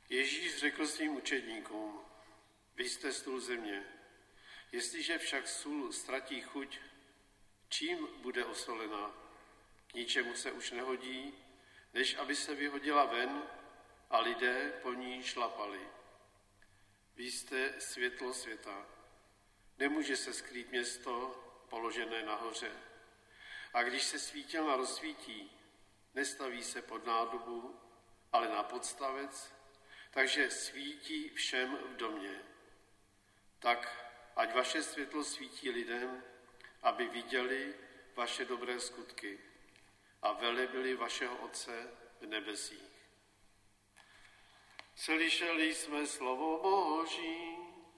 Ježíš řekl svým učedníkům, vy jste sůl země. Jestliže však sůl ztratí chuť, čím bude osolena? K ničemu se už nehodí, než aby se vyhodila ven a lidé po ní šlapali. Vy jste světlo světa. Nemůže se skrýt město položené nahoře. A když se svítilna rozsvítí, nestaví se pod nádobu, ale na podstavec, takže svítí všem v domě. Tak ať vaše světlo svítí lidem, aby viděli vaše dobré skutky a velebili vašeho Otce v nebesích. Slyšeli jsme slovo Boží.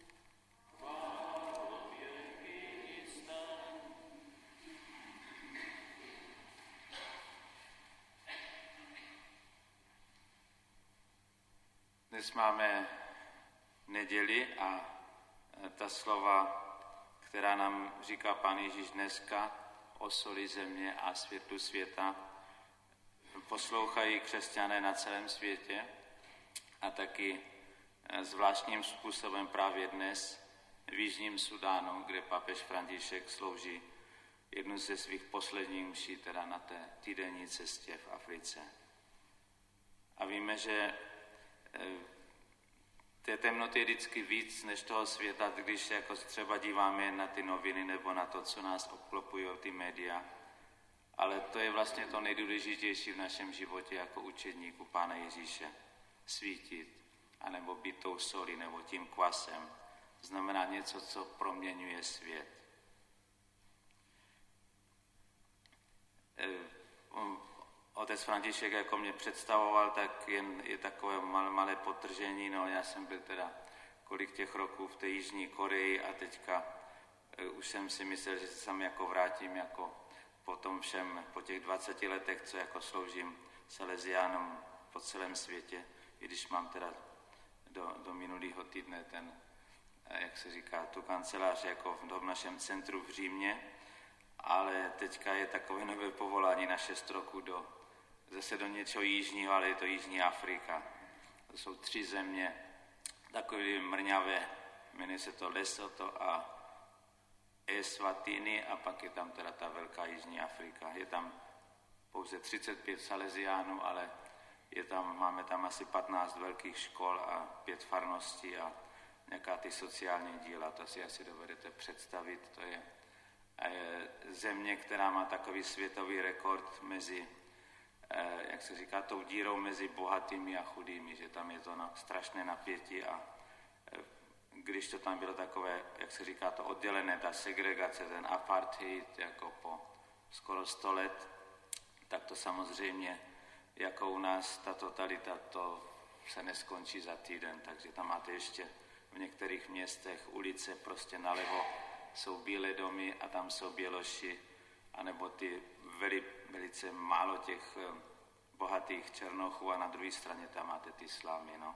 Dnes máme neděli a ta slova, která nám říká Pán Ježíš dneska o soli země a světlu světa, poslouchají křesťané na celém světě a taky zvláštním způsobem právě dnes v Jižním Sudánu, kde papež František slouží jednu ze svých posledních mší, teda na té týdenní cestě v Africe. A víme, že té temnoty je vždycky víc než toho světa, když se jako třeba díváme na ty noviny nebo na to, co nás obklopují ty média. Ale to je vlastně to nejdůležitější v našem životě jako učedníku Pána Ježíše. Svítit, anebo být tou solí, nebo tím kvasem. Znamená něco, co proměňuje svět. Otec František jako mě představoval, tak jen je takové malé podtržení, no já jsem byl teda kolik těch roků v té Jižní Koreji a teďka už jsem si myslel, že se sám jako vrátím jako po tom všem, po těch 20 letech, co jako sloužím Salesiánům po celém světě, i když mám teda do minulého týdne ten, jak se říká, tu kancelář jako v našem centru v Římě, ale teďka je takové nové povolání na 6 roků zase do něčeho jižního, ale je to Jižní Afrika. To jsou 3 země, takové mrňavé, jmenuje se to Lesotho a Eswatini a pak je tam teda ta velká Jižní Afrika. Je tam pouze 35 Salesiánů, ale máme tam asi 15 velkých škol a 5 farností a nějaká ty sociální díla, to si asi dovedete představit. To je země, která má takový světový rekord mezi, jak se říká, tou dírou mezi bohatými a chudými, že tam je to strašné napětí a když to tam bylo takové, jak se říká, to oddělené, ta segregace, ten apartheid, jako po skoro 100 let, tak to samozřejmě, jako u nás, ta totalita, to se neskončí za týden, takže tam máte ještě v některých městech ulice prostě nalevo, jsou bílé domy a tam jsou běloši, anebo ty velice málo těch bohatých černochů a na druhé straně tam máte ty slámy, no.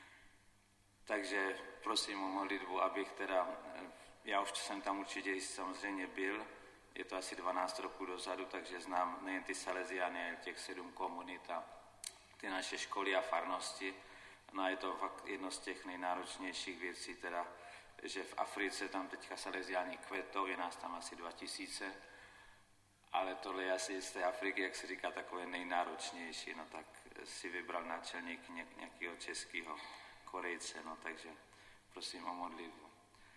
Takže prosím o modlitbu, abych teda, já už jsem tam určitě samozřejmě byl, je to asi 12 roků dozadu, takže znám nejen ty Salesiány, ale těch 7 komunit a ty naše školy a farnosti. No a je to fakt jedno z těch nejnáročnějších věcí, teda, že v Africe tam teďka Salesiáni kvetou, je nás tam asi 2000, ale tohle je asi z té Afriky, jak se říká, takové nejnáročnější, no tak si vybral náčelník nějakého českého Korejce, no takže prosím o modlitbu.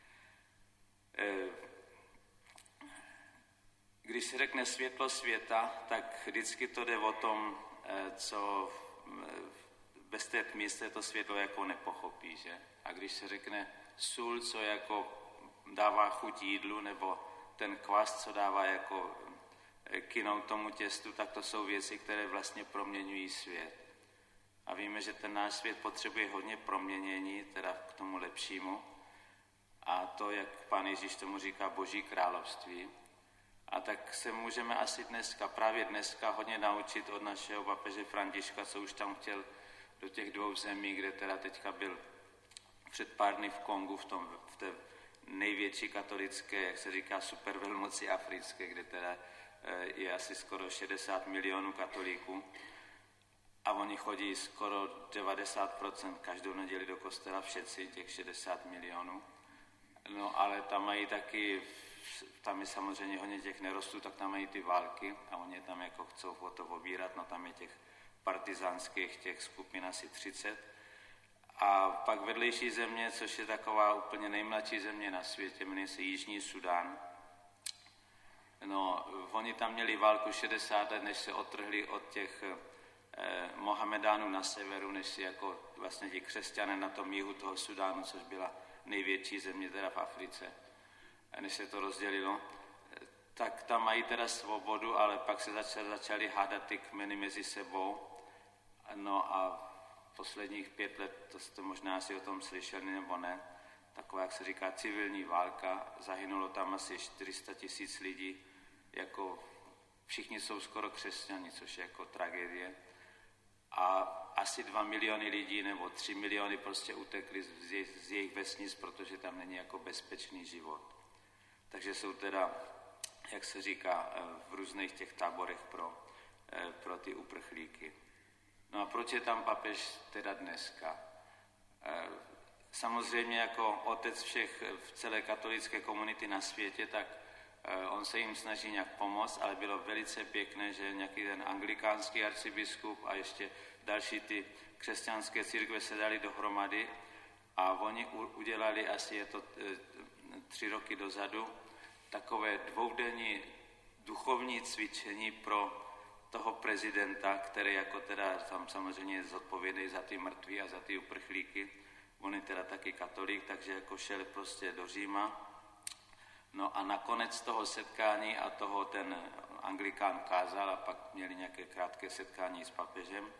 Když se řekne světlo světa, tak vždycky to jde o tom, co bez té tmy se to světlo jako nepochopí, že? A když se řekne sůl, co jako dává chuť jídlu, nebo ten kvas, co dává jako kynou tomu těstu, tak to jsou věci, které vlastně proměňují svět. A víme, že ten náš svět potřebuje hodně proměnění, teda k tomu lepšímu. A to, jak Pán Ježíš tomu říká, Boží království. A tak se můžeme asi právě dneska hodně naučit od našeho papeže Františka, co už tam chtěl do těch 2 zemí, kde teda teďka byl před pár dny v Kongu, v té největší katolické, jak se říká, supervelmoci africké, kde teda je asi skoro 60 milionů katolíků. a oni chodí skoro 90% každou neděli do kostela, všetci, těch 60 milionů. No ale tam mají taky, tam je samozřejmě hodně těch nerostů, tak tam mají ty války a oni tam jako chcou o to obírat, no tam je těch partizánských těch skupin asi 30. A pak vedlejší země, což je taková úplně nejmladší země na světě, jmenuje se Jižní Sudán. No, oni tam měli válku 60 let, než se odtrhli od těch Mohamedánů na severu, než si jako vlastně ti křesťané na tom jihu toho Sudánu, což byla největší země teda v Africe, než se to rozdělilo, tak tam mají teda svobodu, ale pak se začali hádat ty kmeny mezi sebou. No a posledních 5 let, to jste možná asi o tom slyšeli nebo ne, taková, jak se říká, civilní válka, zahynulo tam asi 400 000 lidí, jako všichni jsou skoro křesťani, což je jako tragédie. A asi 2 miliony lidí nebo 3 miliony prostě utekli z jejich vesnic, protože tam není jako bezpečný život. Takže jsou teda, jak se říká, v různých těch táborech pro ty uprchlíky. No a proč je tam papež teda dneska? Samozřejmě jako otec všech v celé katolické komunity na světě, tak on se jim snaží nějak pomoct, ale bylo velice pěkné, že nějaký ten anglikánský arcibiskup a ještě další ty křesťanské církve se dali dohromady a oni udělali, asi je to 3 roky dozadu, takové 2denní duchovní cvičení pro toho prezidenta, který jako teda tam samozřejmě je zodpovědný za ty mrtví a za ty uprchlíky. On je teda taky katolík, takže jako šel prostě do Říma. No a nakonec toho setkání a toho ten anglikán kázal a pak měli nějaké krátké setkání s papežem.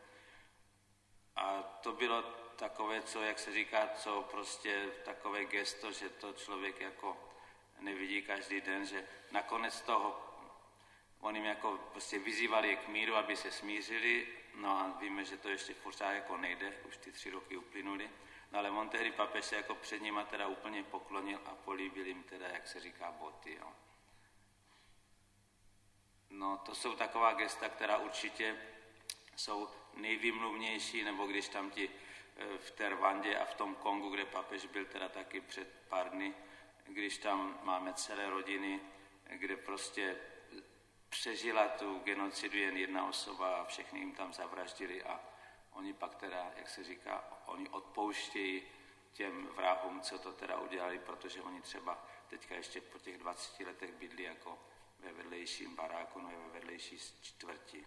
A to bylo takové, co, jak se říká, co prostě takové gesto, že to člověk jako nevidí každý den, že nakonec toho oni jim jako prostě vyzývali je k míru, aby se smířili, no a víme, že to ještě pořád jako nejde, už ty 3 roky uplynuly. No ale on tehdy papež se jako před nima teda úplně poklonil a políbil jim teda, jak se říká, boty. Jo. No to jsou taková gesta, která určitě jsou nejvýmluvnější, nebo když tam ti v té Rwandě a v tom Kongu, kde papež byl teda taky před pár dny, když tam máme celé rodiny, kde prostě přežila tu genocidu jen jedna osoba a všechny jim tam zavraždili a oni pak teda, jak se říká, oni odpouštějí těm vrahům, co to teda udělali, protože oni třeba teďka ještě po těch 20 letech bydli jako ve vedlejším baráku, no ve vedlejší čtvrti.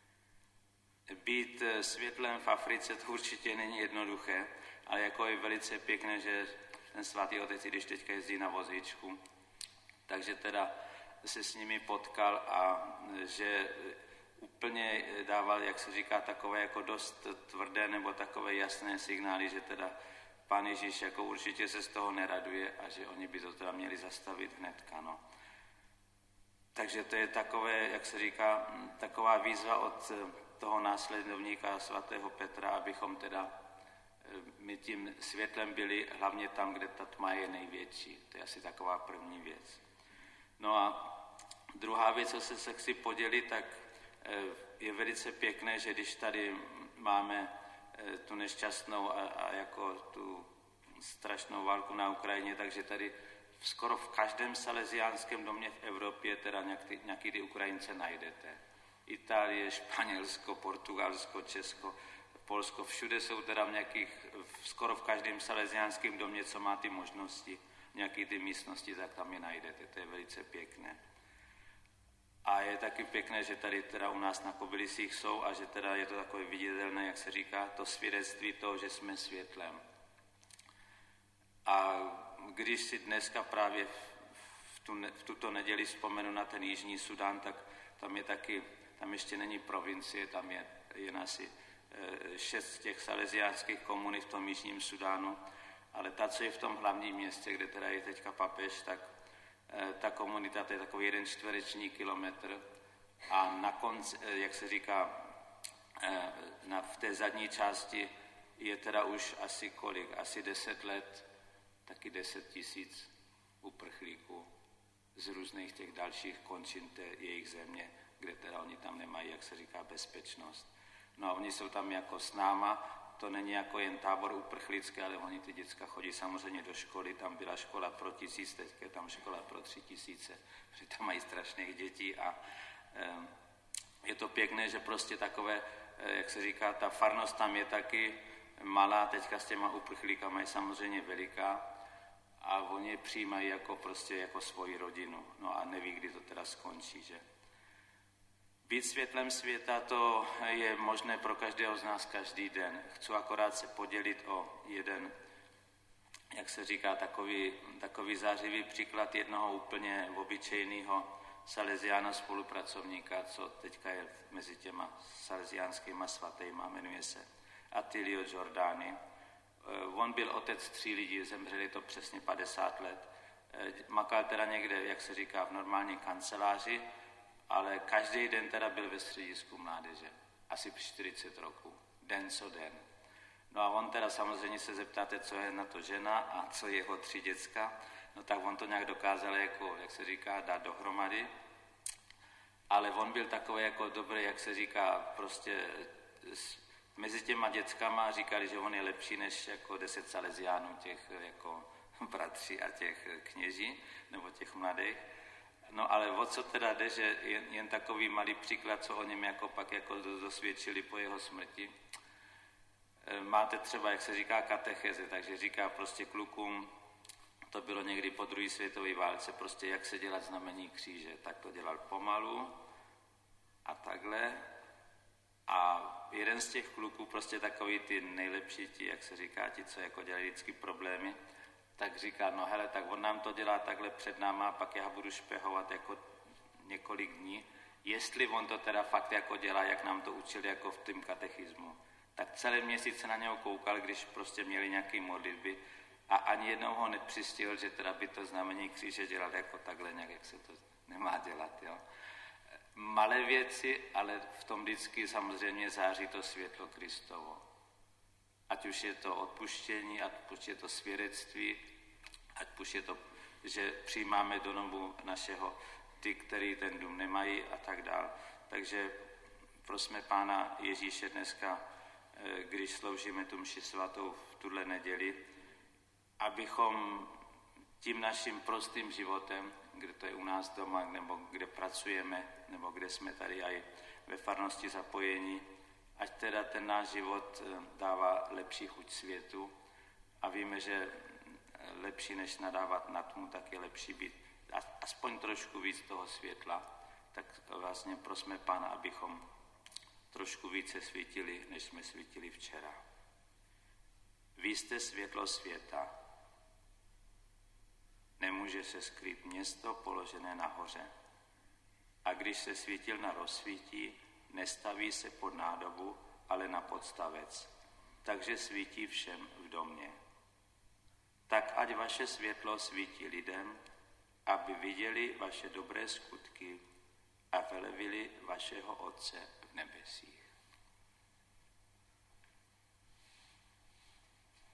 Být světlem v Africe to určitě není jednoduché, ale jako je velice pěkné, že ten svatý otec, když teďka jezdí na vozíčku, takže teda se s nimi potkal a že úplně dával, jak se říká, takové jako dost tvrdé nebo takové jasné signály, že teda Pán Ježíš jako určitě se z toho neraduje a že oni by to teda měli zastavit hnedka. No. Takže to je takové, jak se říká, taková výzva od toho následovníka svatého Petra, abychom teda my tím světlem byli hlavně tam, kde ta tma je největší. To je asi taková první věc. No a druhá věc, co se chci podělit, tak je velice pěkné, že když tady máme tu nešťastnou a jako tu strašnou válku na Ukrajině, takže tady skoro v každém salesiánském domě v Evropě teda nějaký ty Ukrajince najdete. Itálie, Španělsko, Portugalsko, Česko, Polsko, všude jsou teda skoro v každém salesiánském domě, co má ty možnosti, nějaký ty místnosti, tak tam je najdete, to je velice pěkné. A je taky pěkné, že tady teda u nás na Kobylisích jsou a že teda je to takové viditelné, jak se říká, to svědectví toho, že jsme světlem. A když si dneska právě v tuto neděli vzpomenu na ten Jižní Sudán, tak tam je taky, tam ještě není provincie, tam je jen asi 6 těch salesiánských komunit v tom Jižním Sudánu, ale ta, co je v tom hlavním městě, kde teda je teďka papež, tak ta komunita, to je takový 1 čtvereční kilometr a na konci, jak se říká, v té zadní části je teda už asi kolik, asi 10 let, taky 10 000 uprchlíků z různých těch dalších končin té jejich země, kde teda oni tam nemají, jak se říká, bezpečnost. No a oni jsou tam jako s náma, to není jako jen tábor uprchlický, ale oni ty děcka chodí samozřejmě do školy, tam byla škola pro 1000, teď je tam škola pro 3000, protože tam mají strašných dětí a je to pěkné, že prostě takové, jak se říká, ta farnost tam je taky malá, teďka s těma uprchlíkama je samozřejmě veliká a oni je přijímají jako prostě jako svoji rodinu, no a neví, kdy to teda skončí, že? Být světlem světa, to je možné pro každého z nás každý den. Chci akorát se podělit o jeden, jak se říká, takový zářivý příklad jednoho úplně obyčejného salesiána spolupracovníka, co teďka je mezi těma salesiánskýma svatýma, jmenuje se Attilio Giordani. On byl otec 3 lidí, zemřeli to přesně 50 let. Makal teda někde, jak se říká, v normální kanceláři, ale každý den teda byl ve středisku mládeže, asi 40 roků, den co den. No a on teda samozřejmě se zeptáte, co je na to žena a co je jeho 3 děcka, no tak on to nějak dokázal, jako, jak se říká, dát dohromady, ale on byl takový jako dobrý, jak se říká, prostě mezi těma dětskama říkali, že on je lepší než jako 10 salesiánů, těch jako bratří a těch kněží, nebo těch mladých. No ale o co teda jde, že jen takový malý příklad, co o něm jako pak jako dosvědčili po jeho smrti. Máte třeba, jak se říká, katecheze, takže říká prostě klukům, to bylo někdy po druhé světové válce, prostě jak se dělat znamení kříže, tak to dělal pomalu a takhle. A jeden z těch kluků, prostě takový ty nejlepší, ti, jak se říká, ti, co jako dělají vždycky problémy, tak říká, no hele, tak on nám to dělá takhle před náma, pak já budu špehovat jako několik dní, jestli on to teda fakt jako dělá, jak nám to učili jako v tom katechismu. Tak celý měsíc se na něho koukal, když prostě měli nějaké modlitby a ani jednou ho nepřistihl, že teda by to znamení kříže dělal jako takhle nějak, jak se to nemá dělat, jo. Malé věci, ale v tom vždycky samozřejmě září to světlo Kristovo. Ať už je to odpuštění, ať už je to svědectví, ať už je to, že přijímáme do domu našeho ty, který ten dům nemají a tak dál. Takže prosme Pána Ježíše dneska, když sloužíme tu mši svatou v tuhle neděli, abychom tím naším prostým životem, kde to je u nás doma, nebo kde pracujeme, nebo kde jsme tady aj ve farnosti zapojení, ať teda ten náš život dává lepší chuť světu a víme, že lepší než nadávat na tmu, tak je lepší být aspoň trošku víc toho světla, tak vlastně prosme Pána, abychom trošku více svítili, než jsme svítili včera. Vy jste světlo světa. Nemůže se skrýt město položené nahoře. A když se svítilna rozsvítí, nestaví se pod nádobu, ale na podstavec. Takže svítí všem v domě. Tak ať vaše světlo svítí lidem, aby viděli vaše dobré skutky a velebili vašeho Otce v nebesích.